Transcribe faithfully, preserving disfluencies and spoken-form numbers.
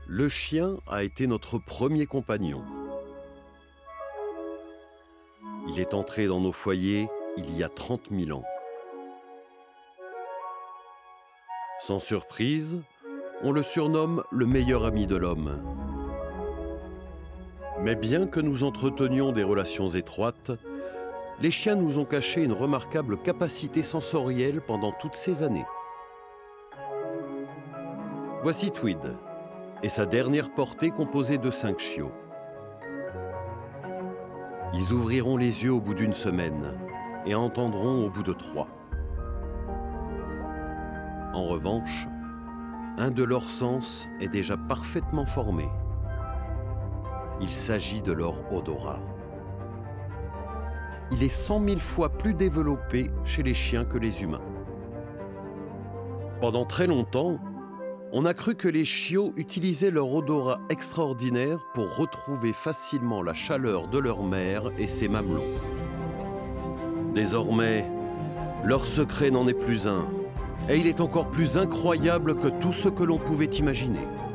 Le chien a été notre premier compagnon. Il est entré dans nos foyers il y a trente mille ans. Sans surprise, on le surnomme le meilleur ami de l'homme. Mais bien que nous entretenions des relations étroites, les chiens nous ont caché une remarquable capacité sensorielle pendant toutes ces années. Voici Tweed et sa dernière portée composée de cinq chiots. Ils ouvriront les yeux au bout d'une semaine et entendront au bout de trois. En revanche, un de leurs sens est déjà parfaitement formé. Il s'agit de leur odorat. Il est cent mille fois plus développé chez les chiens que les humains. Pendant très longtemps, on a cru que les chiots utilisaient leur odorat extraordinaire pour retrouver facilement la chaleur de leur mère et ses mamelons. Désormais, leur secret n'en est plus un, et il est encore plus incroyable que tout ce que l'on pouvait imaginer.